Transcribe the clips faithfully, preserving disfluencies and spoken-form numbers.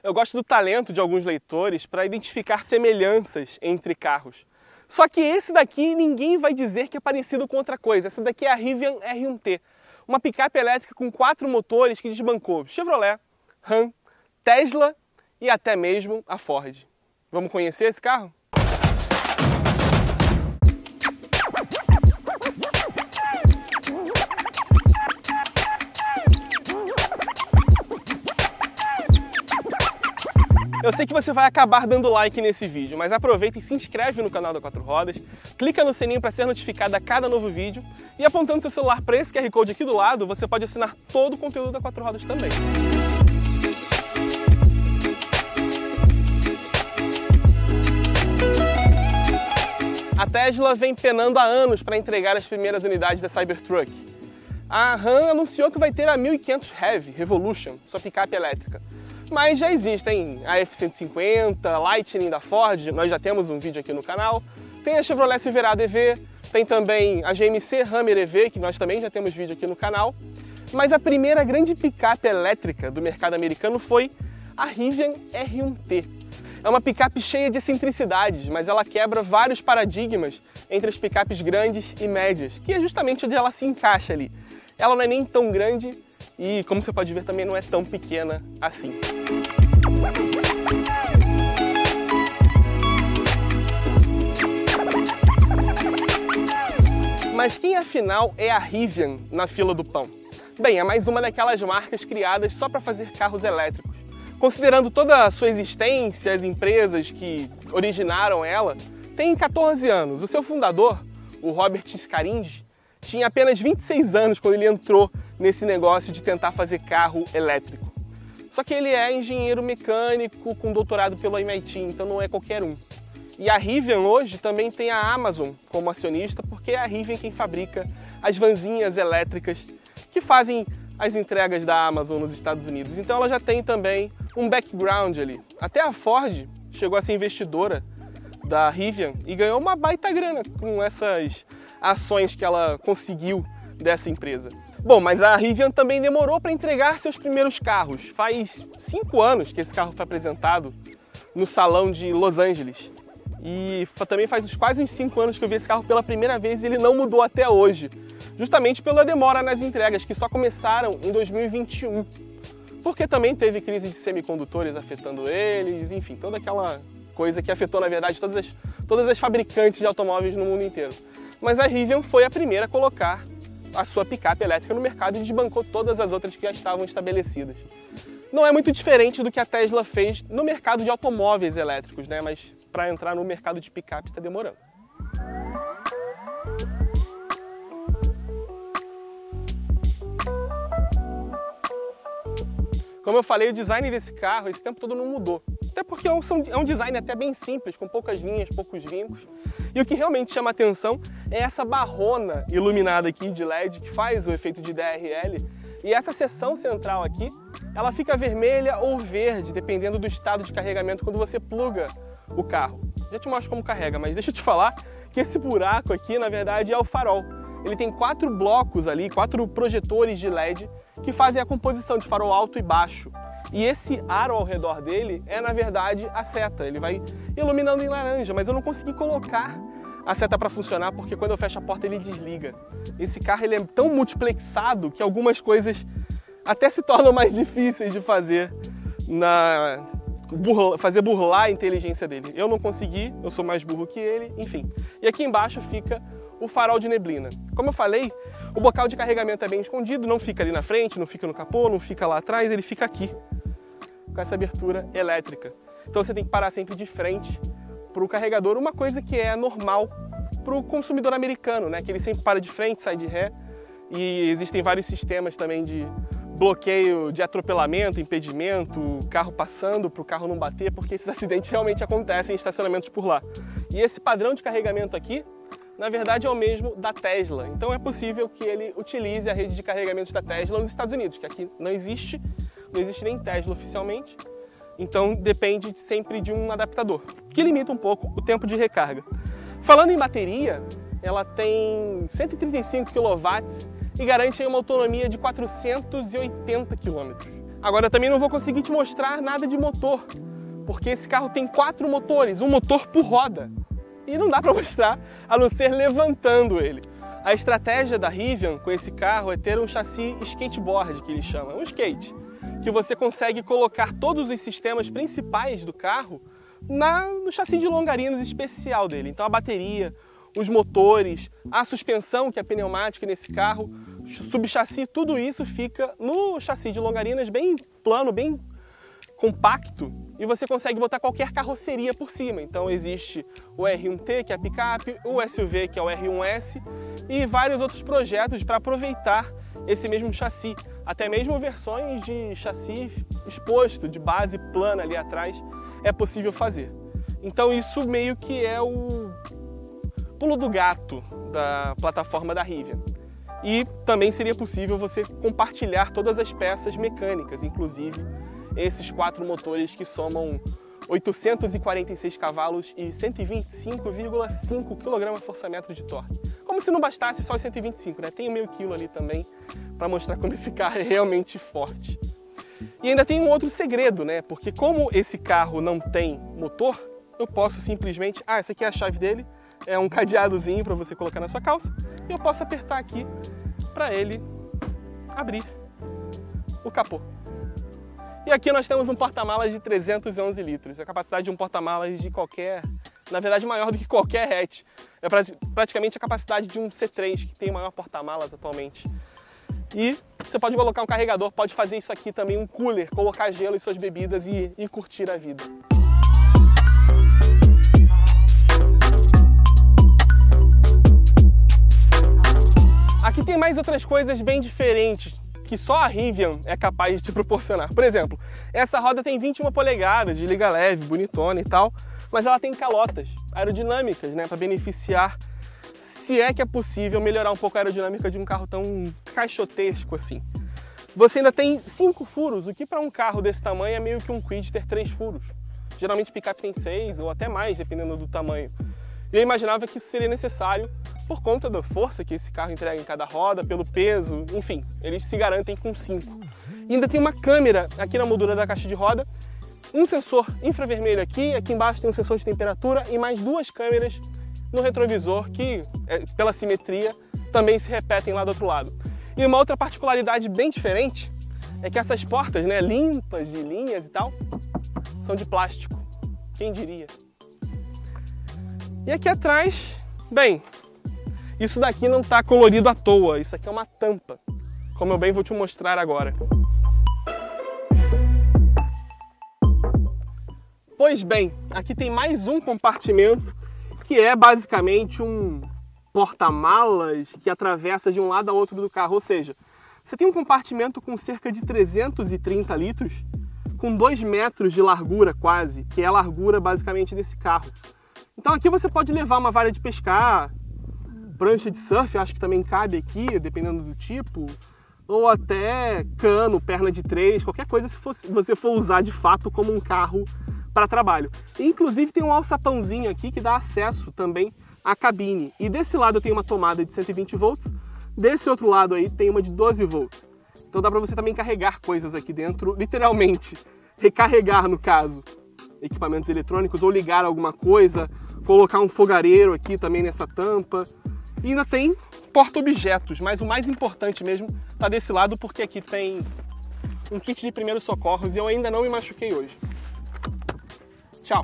Eu gosto do talento de alguns leitores para identificar semelhanças entre carros. Só que esse daqui ninguém vai dizer que é parecido com outra coisa. Essa daqui é a Rivian R um T, uma picape elétrica com quatro motores que desbancou Chevrolet, Ram, Tesla e até mesmo a Ford. Vamos conhecer esse carro? Eu sei que você vai acabar dando like nesse vídeo, mas aproveita e se inscreve no canal da Quatro Rodas, clica no sininho para ser notificado a cada novo vídeo e apontando seu celular para esse Q R Code aqui do lado, você pode assinar todo o conteúdo da Quatro Rodas também. A Tesla vem penando há anos para entregar as primeiras unidades da Cybertruck. A Ram anunciou que vai ter a mil e quinhentos Heavy Revolution, sua picape elétrica. Mas já existem a F cento e cinquenta, Lightning da Ford, nós já temos um vídeo aqui no canal. Tem a Chevrolet Silverado E V, tem também a G M C Hummer E V, que nós também já temos vídeo aqui no canal. Mas a primeira grande picape elétrica do mercado americano foi a Rivian R um T. É uma picape cheia de excentricidades, mas ela quebra vários paradigmas entre as picapes grandes e médias, que é justamente onde ela se encaixa ali. Ela não é nem tão grande e, como você pode ver, também não é tão pequena assim. Mas quem afinal é a Rivian na fila do pão? Bem, é mais uma daquelas marcas criadas só para fazer carros elétricos. Considerando toda a sua existência, as empresas que originaram ela, tem quatorze anos. O seu fundador, o Robert Scaringi, tinha apenas vinte e seis anos quando ele entrou nesse negócio de tentar fazer carro elétrico. Só que ele é engenheiro mecânico com doutorado pelo M I T, então não é qualquer um. E a Rivian hoje também tem a Amazon como acionista, porque é a Rivian quem fabrica as vanzinhas elétricas que fazem as entregas da Amazon nos Estados Unidos. Então ela já tem também um background ali. Até a Ford chegou a ser investidora da Rivian e ganhou uma baita grana com essas ações que ela conseguiu dessa empresa. Bom, mas a Rivian também demorou para entregar seus primeiros carros. Faz cinco anos que esse carro foi apresentado no salão de Los Angeles. E também faz uns, quase uns cinco anos que eu vi esse carro pela primeira vez e ele não mudou até hoje. Justamente pela demora nas entregas, que só começaram em dois mil e vinte e um. Porque também teve crise de semicondutores afetando eles, enfim, toda aquela coisa que afetou, na verdade, todas as, todas as fabricantes de automóveis no mundo inteiro. Mas a Rivian foi a primeira a colocar a sua picape elétrica no mercado e desbancou todas as outras que já estavam estabelecidas. Não é muito diferente do que a Tesla fez no mercado de automóveis elétricos, né? Mas para entrar no mercado de picape está demorando. Como eu falei, o design desse carro esse tempo todo não mudou. Até porque é um design até bem simples, com poucas linhas, poucos vincos. E o que realmente chama a atenção é essa barrona iluminada aqui de L E D que faz o efeito de D R L. E essa seção central aqui, ela fica vermelha ou verde, dependendo do estado de carregamento quando você pluga o carro. Já te mostro como carrega, mas deixa eu te falar que esse buraco aqui, na verdade, é o farol. Ele tem quatro blocos ali, quatro projetores de L E D que fazem a composição de farol alto e baixo. E esse aro ao redor dele é, na verdade, a seta. Ele vai iluminando em laranja, mas eu não consegui colocar a seta para funcionar porque quando eu fecho a porta ele desliga. Esse carro ele é tão multiplexado que algumas coisas até se tornam mais difíceis de fazer, na... Burla... fazer burlar a inteligência dele. Eu não consegui, eu sou mais burro que ele, enfim. E aqui embaixo fica o farol de neblina. Como eu falei, o bocal de carregamento é bem escondido, não fica ali na frente, não fica no capô, não fica lá atrás, ele fica aqui, com essa abertura elétrica. Então você tem que parar sempre de frente para o carregador, uma coisa que é normal para o consumidor americano, né? Que ele sempre para de frente, sai de ré, e existem vários sistemas também de bloqueio de atropelamento, impedimento, carro passando para o carro não bater, porque esses acidentes realmente acontecem em estacionamentos por lá. E esse padrão de carregamento aqui, na verdade, é o mesmo da Tesla. Então é possível que ele utilize a rede de carregamentos da Tesla nos Estados Unidos, que aqui não existe, não existe nem Tesla oficialmente. Então depende sempre de um adaptador, que limita um pouco o tempo de recarga. Falando em bateria, ela tem cento e trinta e cinco quilowatts e garante uma autonomia de quatrocentos e oitenta quilômetros. Agora eu também não vou conseguir te mostrar nada de motor, porque esse carro tem quatro motores, um motor por roda. E não dá para mostrar, a não ser levantando ele. A estratégia da Rivian com esse carro é ter um chassi skateboard, que eles chamam, um skate, que você consegue colocar todos os sistemas principais do carro na, no chassi de longarinas especial dele. Então a bateria, os motores, a suspensão, que é pneumática nesse carro, subchassi, tudo isso fica no chassi de longarinas bem plano, bem compacto, e você consegue botar qualquer carroceria por cima. Então existe o R um T, que é a picape, o S U V, que é o R um S, e vários outros projetos para aproveitar esse mesmo chassi. Até mesmo versões de chassi exposto, de base plana ali atrás, é possível fazer. Então isso meio que é o pulo do gato da plataforma da Rivian. E também seria possível você compartilhar todas as peças mecânicas, inclusive esses quatro motores que somam oitocentos e quarenta e seis cavalos e cento e vinte e cinco vírgula cinco quilograma-força-metro de torque. Como se não bastasse só os cento e vinte e cinco, né? Tem o meio quilo ali também para mostrar como esse carro é realmente forte. E ainda tem um outro segredo, né? Porque como esse carro não tem motor, eu posso simplesmente... Ah, essa aqui é a chave dele, é um cadeadozinho para você colocar na sua calça, e eu posso apertar aqui para ele abrir o capô. E aqui nós temos um porta-malas de trezentos e onze litros, a capacidade de um porta-malas de qualquer, na verdade maior do que qualquer hatch. É praticamente a capacidade de um C três, que tem o maior porta-malas atualmente. E você pode colocar um carregador, pode fazer isso aqui também, um cooler, colocar gelo em suas bebidas e, e curtir a vida. Aqui tem mais outras coisas bem diferentes, que só a Rivian é capaz de te proporcionar. Por exemplo, essa roda tem vinte e uma polegadas de liga leve, bonitona e tal, mas ela tem calotas aerodinâmicas, né, para beneficiar, se é que é possível, melhorar um pouco a aerodinâmica de um carro tão caixotesco assim. Você ainda tem cinco furos, o que para um carro desse tamanho é meio que um Kwid ter três furos. Geralmente picape tem seis ou até mais, dependendo do tamanho. E eu imaginava que isso seria necessário por conta da força que esse carro entrega em cada roda, pelo peso, enfim, eles se garantem com cinco. E ainda tem uma câmera aqui na moldura da caixa de roda, um sensor infravermelho aqui, aqui embaixo tem um sensor de temperatura e mais duas câmeras no retrovisor que, pela simetria, também se repetem lá do outro lado. E uma outra particularidade bem diferente é que essas portas, né, limpas de linhas e tal, são de plástico. Quem diria? E aqui atrás, bem, isso daqui não está colorido à toa, isso aqui é uma tampa, como eu bem vou te mostrar agora. Pois bem, aqui tem mais um compartimento que é basicamente um porta-malas que atravessa de um lado ao outro do carro, ou seja, você tem um compartimento com cerca de trezentos e trinta litros, com dois metros de largura quase, que é a largura basicamente desse carro. Então aqui você pode levar uma vara de pescar, prancha de surf, acho que também cabe aqui, dependendo do tipo, ou até cano, perna de três, qualquer coisa se você for usar de fato como um carro para trabalho. Inclusive tem um alçapãozinho aqui que dá acesso também à cabine. E desse lado tem uma tomada de cento e vinte volts, desse outro lado aí tem uma de doze volts. Então dá para você também carregar coisas aqui dentro, literalmente, recarregar no caso, equipamentos eletrônicos ou ligar alguma coisa, colocar um fogareiro aqui também nessa tampa. E ainda tem porta-objetos, mas o mais importante mesmo está desse lado porque aqui tem um kit de primeiros socorros e eu ainda não me machuquei hoje. Tchau!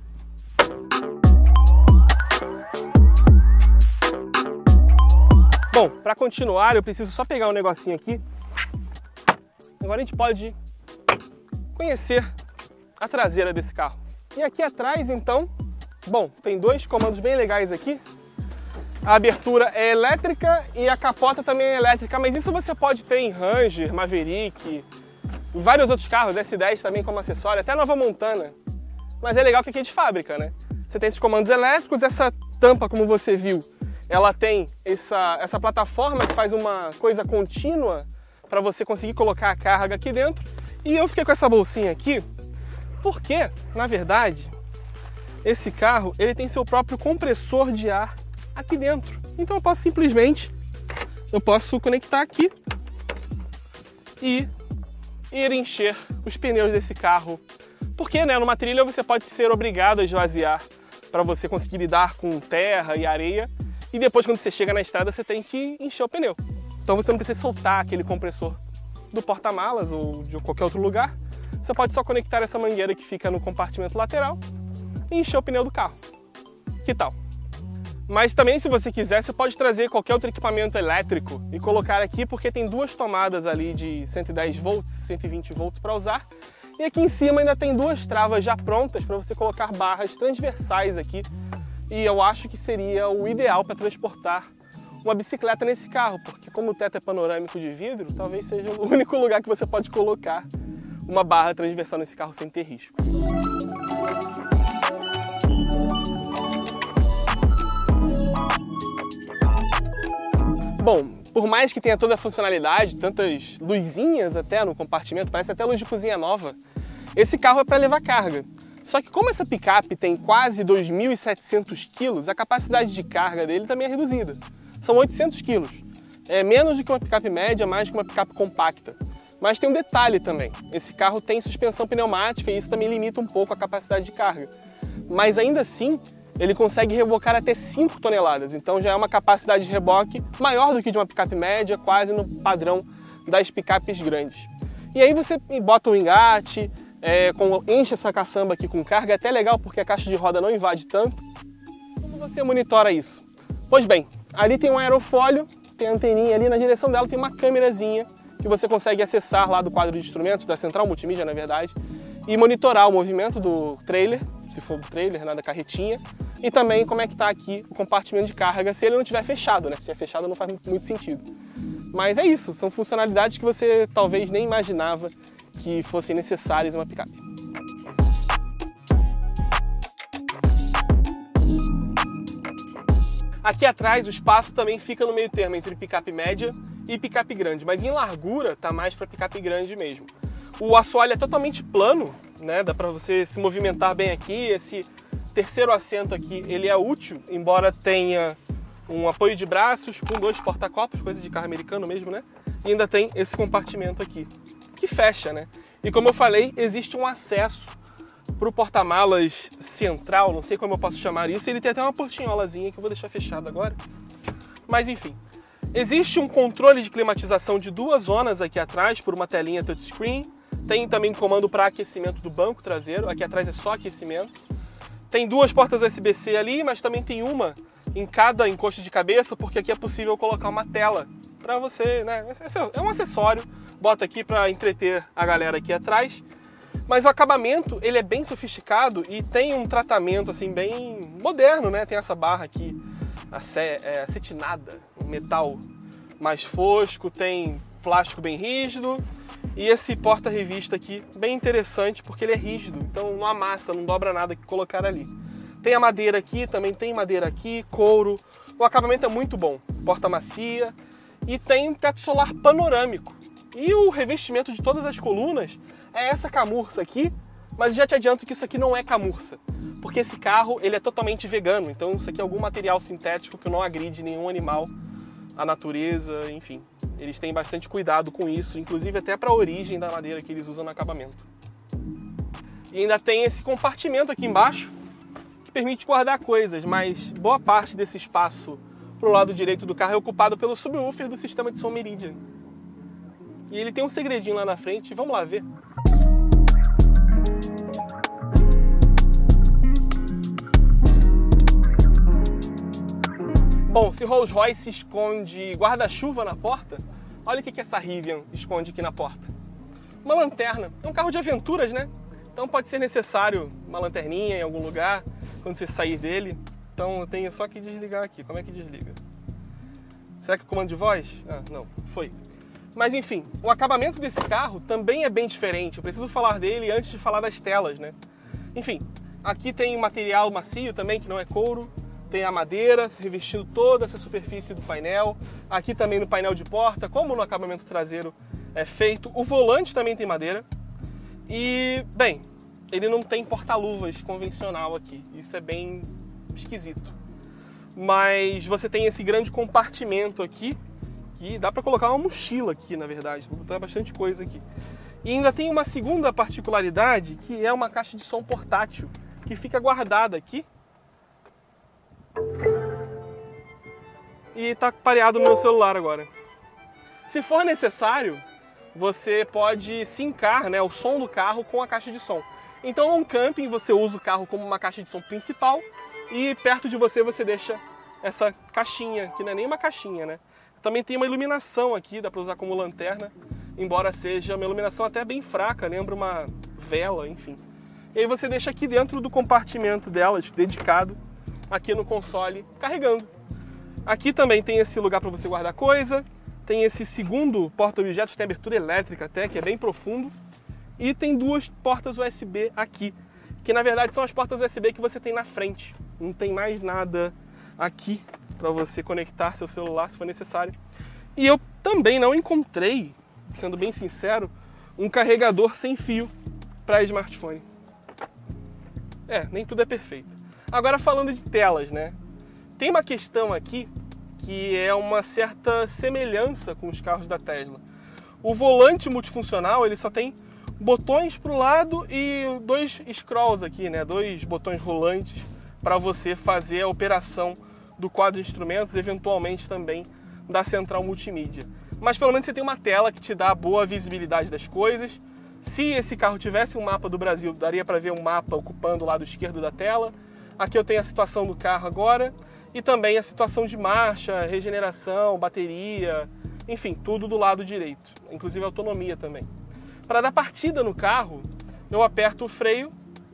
Bom, para continuar eu preciso só pegar um negocinho aqui. Agora a gente pode conhecer a traseira desse carro. E aqui atrás então, bom, tem dois comandos bem legais aqui. A abertura é elétrica e a capota também é elétrica, mas isso você pode ter em Ranger, Maverick, e vários outros carros, S dez também como acessório, até Nova Montana. Mas é legal que aqui é de fábrica, né? Você tem esses comandos elétricos, essa tampa, como você viu, ela tem essa, essa plataforma que faz uma coisa contínua para você conseguir colocar a carga aqui dentro. E eu fiquei com essa bolsinha aqui porque, na verdade, esse carro ele tem seu próprio compressor de ar aqui dentro. Então eu posso simplesmente, eu posso conectar aqui e ir encher os pneus desse carro. Porque, né, numa trilha você pode ser obrigado a esvaziar para você conseguir lidar com terra e areia, e depois quando você chega na estrada você tem que encher o pneu. Então você não precisa soltar aquele compressor do porta-malas ou de qualquer outro lugar. Você pode só conectar essa mangueira que fica no compartimento lateral e encher o pneu do carro. Que tal? Mas também, se você quiser, você pode trazer qualquer outro equipamento elétrico e colocar aqui, porque tem duas tomadas ali de cento e dez volts, cento e vinte volts para usar. E aqui em cima ainda tem duas travas já prontas para você colocar barras transversais aqui. E eu acho que seria o ideal para transportar uma bicicleta nesse carro, porque como o teto é panorâmico de vidro, talvez seja o único lugar que você pode colocar uma barra transversal nesse carro sem ter risco. Bom, por mais que tenha toda a funcionalidade, tantas luzinhas até no compartimento, parece até luz de cozinha nova, esse carro é para levar carga. Só que como essa picape tem quase dois mil e setecentos quilos, a capacidade de carga dele também é reduzida. São oitocentos quilos. É menos do que uma picape média, mais do que uma picape compacta. Mas tem um detalhe também, esse carro tem suspensão pneumática e isso também limita um pouco a capacidade de carga. Mas ainda assim, ele consegue rebocar até cinco toneladas, então já é uma capacidade de reboque maior do que de uma picape média, quase no padrão das picapes grandes. E aí você bota o engate, é, com, enche essa caçamba aqui com carga, é até legal porque a caixa de roda não invade tanto. Como você monitora isso? Pois bem, ali tem um aerofólio, tem a anteninha ali, na direção dela tem uma câmerazinha que você consegue acessar lá do quadro de instrumentos, da central multimídia na verdade, e monitorar o movimento do trailer, se for do trailer, né, da carretinha, e também como é que está aqui o compartimento de carga, se ele não estiver fechado, né? Se estiver fechado não faz muito sentido. Mas é isso, são funcionalidades que você talvez nem imaginava que fossem necessárias em uma picape. Aqui atrás o espaço também fica no meio termo entre picape média e picape grande, mas em largura está mais para picape grande mesmo. O assoalho é totalmente plano, né? Dá para você se movimentar bem aqui. Esse terceiro assento aqui, ele é útil, embora tenha um apoio de braços com dois porta-copos, coisa de carro americano mesmo, né? E ainda tem esse compartimento aqui, que fecha, né? E como eu falei, existe um acesso para o porta-malas central, não sei como eu posso chamar isso, ele tem até uma portinholazinha que eu vou deixar fechada agora. Mas enfim, existe um controle de climatização de duas zonas aqui atrás por uma telinha touchscreen. Tem também comando para aquecimento do banco traseiro, aqui atrás é só aquecimento. Tem duas portas U S B C ali, mas também tem uma em cada encosto de cabeça, porque aqui é possível colocar uma tela para você, né? É um acessório, bota aqui para entreter a galera aqui atrás. Mas o acabamento, ele é bem sofisticado e tem um tratamento assim bem moderno, né? Tem essa barra aqui, acetinada, um metal mais fosco, tem plástico bem rígido. E esse porta-revista aqui, bem interessante, porque ele é rígido, então não amassa, não dobra nada que colocar ali. Tem a madeira aqui, também tem madeira aqui, couro. O acabamento é muito bom, porta macia e tem um teto solar panorâmico. E o revestimento de todas as colunas é essa camurça aqui, mas já te adianto que isso aqui não é camurça, porque esse carro ele é totalmente vegano, então isso aqui é algum material sintético que não agride nenhum animal, a natureza, enfim. Eles têm bastante cuidado com isso, inclusive até para a origem da madeira que eles usam no acabamento. E ainda tem esse compartimento aqui embaixo, que permite guardar coisas, mas boa parte desse espaço para o lado direito do carro é ocupado pelo subwoofer do sistema de som Meridian. E ele tem um segredinho lá na frente, vamos lá ver. Bom, se Rolls Royce esconde guarda-chuva na porta, olha o que essa Rivian esconde aqui na porta. Uma lanterna. É um carro de aventuras, né? Então pode ser necessário uma lanterninha em algum lugar, quando você sair dele. Então eu tenho só que desligar aqui. Como é que desliga? Será que é comando de voz? Ah, não. Foi. Mas enfim, o acabamento desse carro também é bem diferente. Eu preciso falar dele antes de falar das telas, né? Enfim, aqui tem um material macio também, que não é couro. Tem a madeira revestindo toda essa superfície do painel. Aqui também no painel de porta, como no acabamento traseiro é feito. O volante também tem madeira. E, bem, ele não tem porta-luvas convencional aqui. Isso é bem esquisito. Mas você tem esse grande compartimento aqui, que dá para colocar uma mochila aqui, na verdade. Vou botar bastante coisa aqui. E ainda tem uma segunda particularidade, que é uma caixa de som portátil, que fica guardada aqui. E está pareado no meu celular agora. Se for necessário, você pode sincar, né, o som do carro com a caixa de som. Então, num camping, você usa o carro como uma caixa de som principal e perto de você você deixa essa caixinha, que não é nem uma caixinha, né? Também tem uma iluminação aqui, dá para usar como lanterna, embora seja uma iluminação até bem fraca, lembra uma vela, enfim. E aí você deixa aqui dentro do compartimento delas, dedicado, aqui no console, carregando. Aqui também tem esse lugar para você guardar coisa, tem esse segundo porta-objetos, tem abertura elétrica até, que é bem profundo, e tem duas portas U S B aqui, que na verdade são as portas U S B que você tem na frente. Não tem mais nada aqui para você conectar seu celular se for necessário. E eu também não encontrei, sendo bem sincero, um carregador sem fio para smartphone. É, nem tudo é perfeito. Agora falando de telas, né? Tem uma questão aqui que é uma certa semelhança com os carros da Tesla. O volante multifuncional, ele só tem botões para o lado e dois scrolls aqui, né? Dois botões rolantes para você fazer a operação do quadro de instrumentos, eventualmente também da central multimídia. Mas pelo menos você tem uma tela que te dá a boa visibilidade das coisas. Se esse carro tivesse um mapa do Brasil, daria para ver um mapa ocupando o lado esquerdo da tela. Aqui eu tenho a situação do carro agora e também a situação de marcha, regeneração, bateria, enfim, tudo do lado direito, inclusive a autonomia também. Para dar partida no carro, eu aperto o freio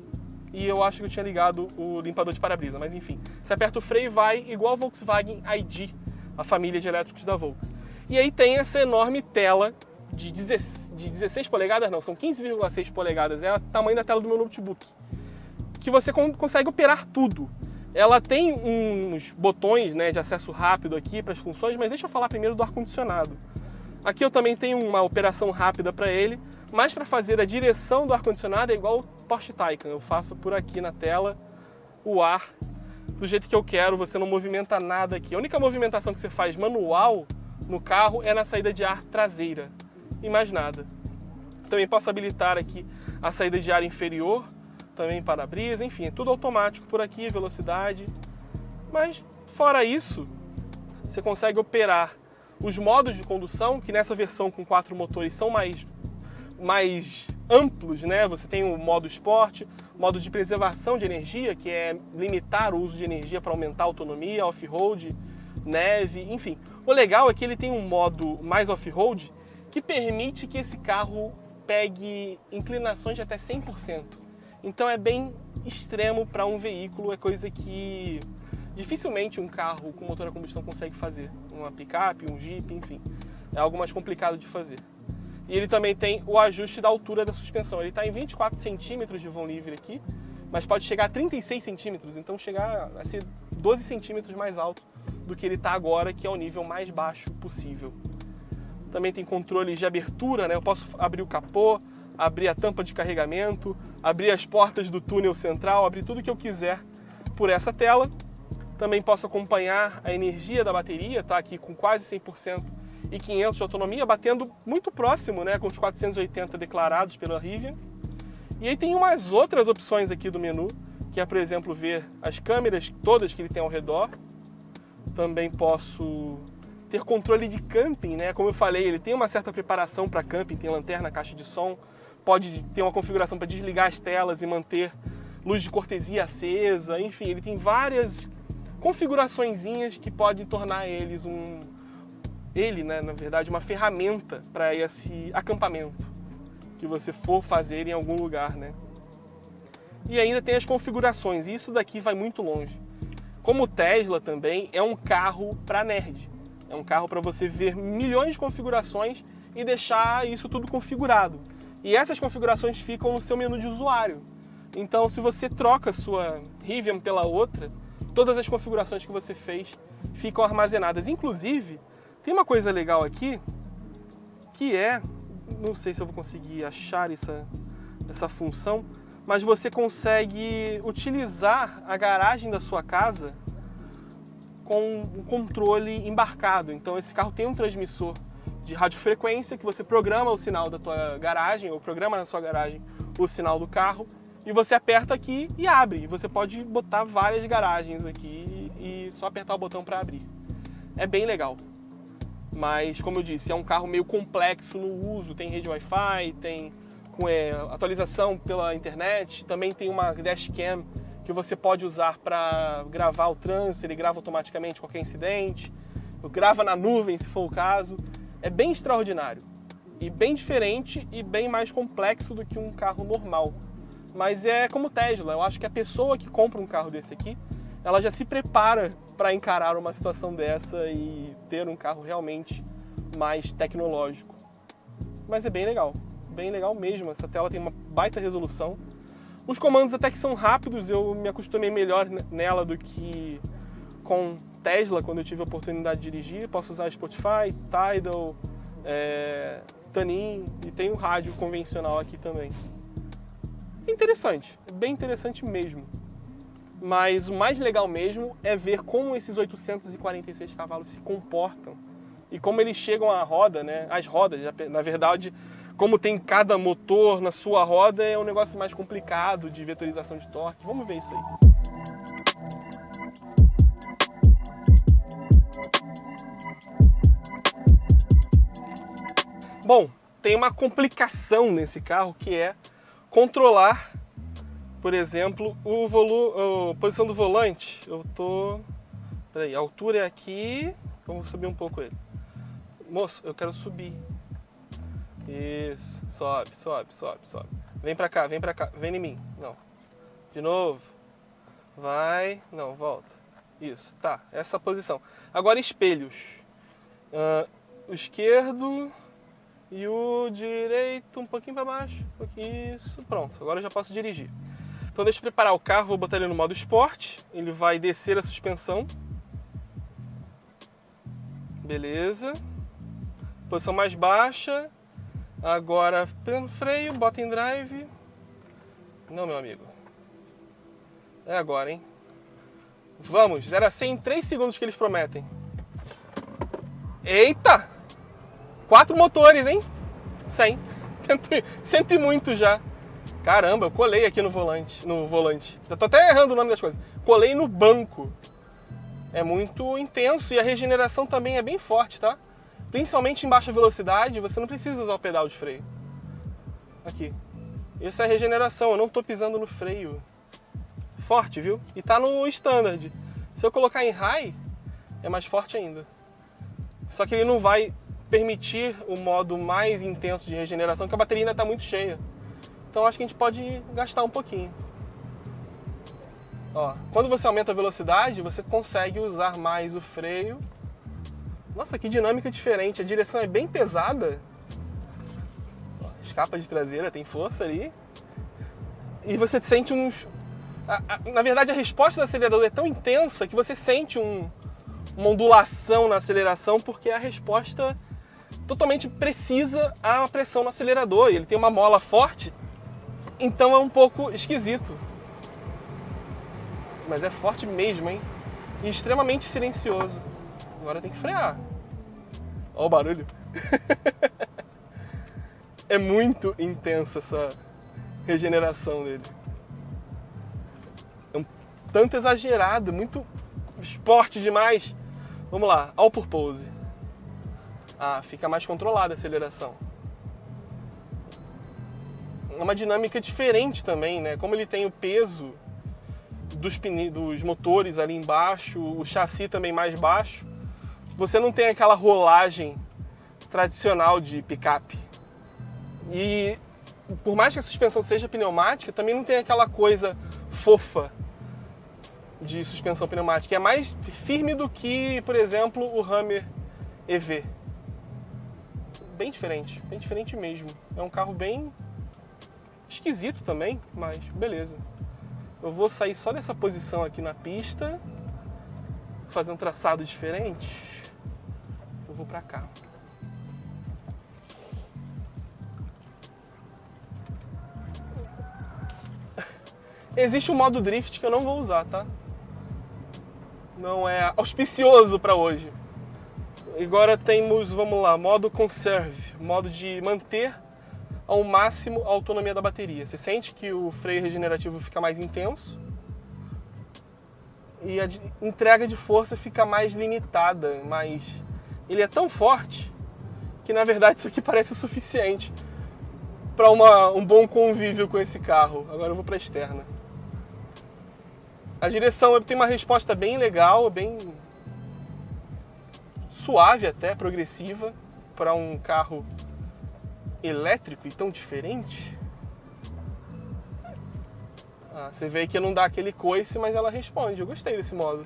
e eu acho que eu tinha ligado o limpador de para-brisa, mas enfim. Você aperta o freio e vai igual a Volkswagen I D, a família de elétricos da Volkswagen. E aí tem essa enorme tela de dezesseis polegadas, não, são quinze vírgula seis polegadas, é o tamanho da tela do meu notebook, que você consegue operar tudo. Ela tem uns botões, né, de acesso rápido aqui para as funções, mas deixa eu falar primeiro do ar-condicionado. Aqui eu também tenho uma operação rápida para ele, mas para fazer a direção do ar-condicionado é igual o Porsche Taycan. Eu faço por aqui na tela o ar do jeito que eu quero, você não movimenta nada aqui. A única movimentação que você faz manual no carro é na saída de ar traseira, e mais nada. Também posso habilitar aqui a saída de ar inferior, também para-brisa, enfim, é tudo automático por aqui, velocidade. Mas fora isso, você consegue operar os modos de condução, que nessa versão com quatro motores são mais, mais amplos, né? Você tem o modo esporte, modo de preservação de energia, que é limitar o uso de energia para aumentar a autonomia, off-road, neve, enfim. O legal é que ele tem um modo mais off-road que permite que esse carro pegue inclinações de até cem por cento. Então é bem extremo para um veículo, é coisa que dificilmente um carro com motor a combustão consegue fazer. Uma picape, um Jeep, enfim. É algo mais complicado de fazer. E ele também tem o ajuste da altura da suspensão. Ele está em vinte e quatro centímetros de vão livre aqui, mas pode chegar a trinta e seis centímetros, então chegar a ser doze centímetros mais alto do que ele está agora, que é o nível mais baixo possível. Também tem controles de abertura, né? Eu posso abrir o capô, abrir a tampa de carregamento, abrir as portas do túnel central, abrir tudo que eu quiser por essa tela. Também posso acompanhar a energia da bateria, tá aqui com quase cem por cento e quinhentos de autonomia, batendo muito próximo, né, com os quatrocentos e oitenta declarados pela Rivian. E aí tem umas outras opções aqui do menu, que é, por exemplo, ver as câmeras todas que ele tem ao redor. Também posso ter controle de camping, né? Como eu falei, ele tem uma certa preparação para camping, tem lanterna, caixa de som, pode ter uma configuração para desligar as telas e manter luz de cortesia acesa, enfim, ele tem várias configuraçõezinhas que podem tornar eles um ele, né, na verdade, uma ferramenta para esse acampamento que você for fazer em algum lugar, né? E ainda tem as configurações, e isso daqui vai muito longe. Como o Tesla também é um carro para nerd. É um carro para você ver milhões de configurações e deixar isso tudo configurado. E essas configurações ficam no seu menu de usuário. Então, se você troca a sua Rivian pela outra, todas as configurações que você fez ficam armazenadas. Inclusive, tem uma coisa legal aqui, que é, não sei se eu vou conseguir achar essa, essa função, mas você consegue utilizar a garagem da sua casa com um controle embarcado. Então esse carro tem um transmissor de radiofrequência, que você programa o sinal da tua garagem, ou programa na sua garagem o sinal do carro, e você aperta aqui e abre. Você pode botar várias garagens aqui e só apertar o botão para abrir. É bem legal. Mas, como eu disse, é um carro meio complexo no uso. Tem rede Wi-Fi, tem com, é, atualização pela internet, também tem uma dashcam que você pode usar para gravar o trânsito, ele grava automaticamente qualquer incidente, grava na nuvem se for o caso. É bem extraordinário e bem diferente e bem mais complexo do que um carro normal. Mas é como o Tesla, eu acho que a pessoa que compra um carro desse aqui, ela já se prepara para encarar uma situação dessa e ter um carro realmente mais tecnológico. Mas é bem legal, bem legal mesmo. Essa tela tem uma baita resolução. Os comandos até que são rápidos, eu me acostumei melhor nela do que com Tesla quando eu tive a oportunidade de dirigir. Posso usar Spotify, Tidal, é, Tunin e tem um rádio convencional aqui também. É interessante, é bem interessante mesmo. Mas o mais legal mesmo é ver como esses oitocentos e quarenta e seis cavalos se comportam e como eles chegam à roda, né? As rodas, na verdade, como tem cada motor na sua roda, é um negócio mais complicado de vetorização de torque. Vamos ver isso aí. Bom, tem uma complicação nesse carro que é controlar, por exemplo, o volu a posição do volante. Eu tô... Peraí, a altura é aqui. Vamos subir um pouco ele. Moço, eu quero subir. Isso. Sobe, sobe, sobe, sobe. Vem pra cá, vem pra cá. Vem em mim. Não. De novo. Vai. Não, volta. Isso, tá. Essa posição. Agora espelhos. Uh, o esquerdo... E o direito um pouquinho para baixo. Isso, pronto. Agora eu já posso dirigir. Então deixa eu preparar o carro, vou botar ele no modo Sport. Ele vai descer a suspensão. Beleza. Posição mais baixa. Agora pleno freio, bota em drive. Não, meu amigo. É agora, hein? Vamos, zero a cem em três segundos que eles prometem. Eita! Quatro motores, hein? cem. Cento e muito já. Caramba, eu colei aqui no volante. No volante. Já tô até errando o nome das coisas. Colei no banco. É muito intenso e a regeneração também é bem forte, tá? Principalmente em baixa velocidade, você não precisa usar o pedal de freio. Aqui. Isso é regeneração, eu não tô pisando no freio. Forte, viu? E tá no standard. Se eu colocar em high, é mais forte ainda. Só que ele não vai permitir o modo mais intenso de regeneração, porque a bateria ainda está muito cheia. Então acho que a gente pode gastar um pouquinho. Ó, quando você aumenta a velocidade, você consegue usar mais o freio. Nossa, que dinâmica diferente. A direção é bem pesada. Ó, escapa de traseira, tem força ali. E você sente uns... A, a, na verdade, a resposta do acelerador é tão intensa que você sente um, uma ondulação na aceleração, porque a resposta totalmente precisa a pressão no acelerador. Ele tem uma mola forte, então é um pouco esquisito. Mas é forte mesmo, hein? E extremamente silencioso. Agora tem que frear. Olha o barulho. É muito intensa essa regeneração dele. É um tanto exagerado, muito esporte demais. Vamos lá, all purpose. Ah, fica mais controlada a aceleração. É uma dinâmica diferente também, né? Como ele tem o peso dos, dos motores ali embaixo, o chassi também mais baixo, você não tem aquela rolagem tradicional de picape. E por mais que a suspensão seja pneumática, também não tem aquela coisa fofa de suspensão pneumática. É mais firme do que, por exemplo, o Hummer E V. Bem diferente, bem diferente mesmo. É um carro bem esquisito também, mas beleza. Eu vou sair só dessa posição aqui na pista, fazer um traçado diferente. Eu vou pra cá. Existe um modo drift que eu não vou usar, tá? Não é auspicioso para hoje. Agora temos, vamos lá, modo Conserve, modo de manter ao máximo a autonomia da bateria. Você sente que o freio regenerativo fica mais intenso e a entrega de força fica mais limitada, mas ele é tão forte que na verdade isso aqui parece o suficiente para um bom convívio com esse carro. Agora eu vou para a externa. A direção tem uma resposta bem legal, bem suave até, progressiva, para um carro elétrico e tão diferente. Ah, você vê que não dá aquele coice, mas ela responde. Eu gostei desse modo.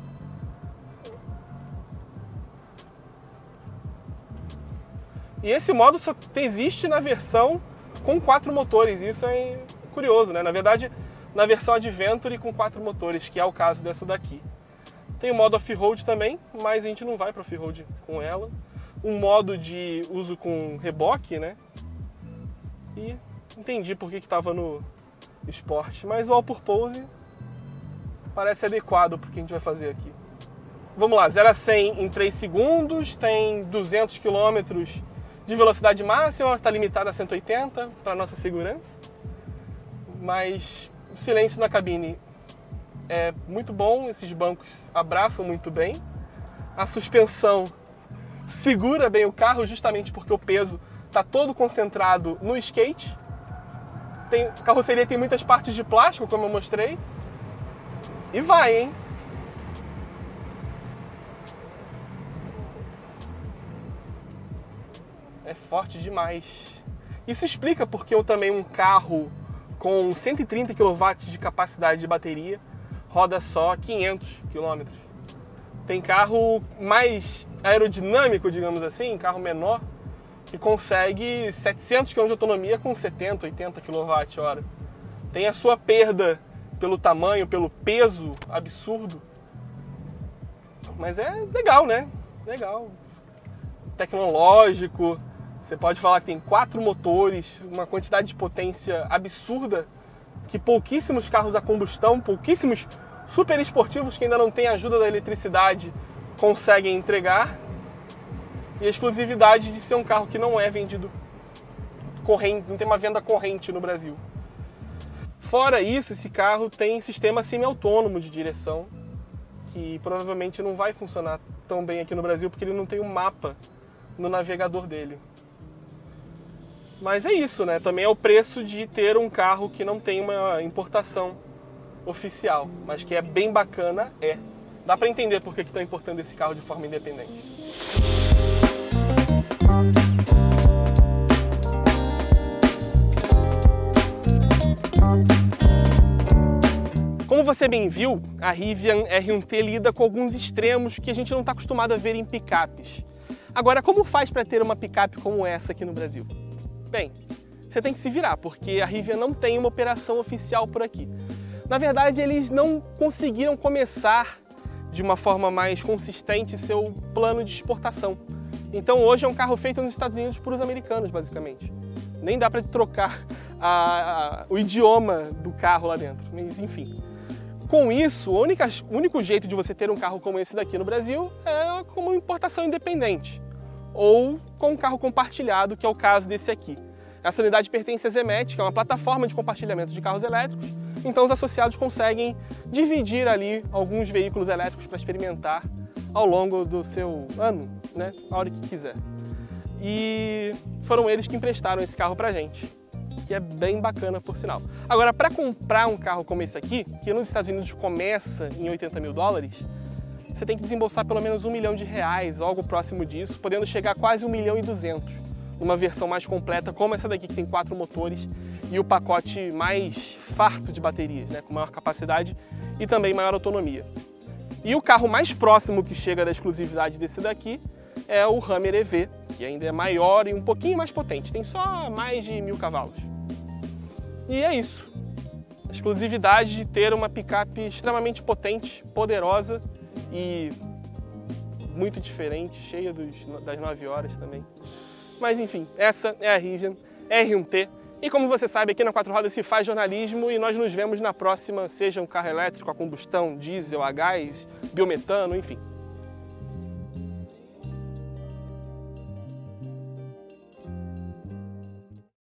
E esse modo só existe na versão com quatro motores. Isso é curioso, né? Na verdade, na versão Adventure com quatro motores, que é o caso dessa daqui. Tem o modo off-road também, mas a gente não vai para off-road com ela. Um modo de uso com reboque, né? E entendi por que estava no esporte. Mas o all-purpose parece adequado para o que a gente vai fazer aqui. Vamos lá, zero a cem em três segundos, tem duzentos quilômetros de velocidade máxima, está limitado a cento e oitenta para nossa segurança. Mas o silêncio na cabine é muito bom, esses bancos abraçam muito bem. A suspensão segura bem o carro, justamente porque o peso está todo concentrado no skate. Tem, a carroceria tem muitas partes de plástico, como eu mostrei. E vai, hein? É forte demais. Isso explica porque eu também um carro com cento e trinta quilowatts de capacidade de bateria roda só quinhentos quilômetros. Tem carro mais aerodinâmico, digamos assim, carro menor, que consegue setecentos quilômetros de autonomia com setenta, oitenta quilowatts-hora. Tem a sua perda pelo tamanho, pelo peso absurdo. Mas é legal, né? Legal. Tecnológico. Você pode falar que tem quatro motores, uma quantidade de potência absurda, que pouquíssimos carros a combustão, pouquíssimos super esportivos que ainda não têm a ajuda da eletricidade conseguem entregar. E a exclusividade de ser um carro que não é vendido corrente, não tem uma venda corrente no Brasil. Fora isso, esse carro tem sistema semi-autônomo de direção, que provavelmente não vai funcionar tão bem aqui no Brasil, porque ele não tem um mapa no navegador dele. Mas é isso, né? Também é o preço de ter um carro que não tem uma importação oficial, mas que é bem bacana, é. Dá para entender por que estão importando esse carro de forma independente. Como você bem viu, a Rivian R um T lida com alguns extremos que a gente não está acostumado a ver em picapes. Agora, como faz para ter uma picape como essa aqui no Brasil? Bem, você tem que se virar, porque a Rivian não tem uma operação oficial por aqui. Na verdade, eles não conseguiram começar de uma forma mais consistente seu plano de exportação. Então hoje é um carro feito nos Estados Unidos por os americanos, basicamente. Nem dá para trocar a, a, o idioma do carro lá dentro, mas enfim. Com isso, o único, o único jeito de você ter um carro como esse daqui no Brasil é como importação independente, ou com um carro compartilhado, que é o caso desse aqui. Essa unidade pertence à Zemet, que é uma plataforma de compartilhamento de carros elétricos, então os associados conseguem dividir ali alguns veículos elétricos para experimentar ao longo do seu ano, né, a hora que quiser. E foram eles que emprestaram esse carro pra gente, que é bem bacana, por sinal. Agora, para comprar um carro como esse aqui, que nos Estados Unidos começa em oitenta mil dólares, você tem que desembolsar pelo menos um milhão de reais, ou algo próximo disso, podendo chegar a quase um milhão e duzentos, numa versão mais completa, como essa daqui, que tem quatro motores e o pacote mais farto de baterias, né, com maior capacidade e também maior autonomia. E o carro mais próximo que chega da exclusividade desse daqui é o Hummer E V, que ainda é maior e um pouquinho mais potente, tem só mais de mil cavalos. E é isso. A exclusividade de ter uma picape extremamente potente, poderosa e muito diferente, cheia dos, das nove horas também. Mas enfim, essa é a Rivian R um T. E como você sabe, aqui na Quatro Rodas se faz jornalismo e nós nos vemos na próxima, seja um carro elétrico a combustão, diesel, a gás, biometano, enfim.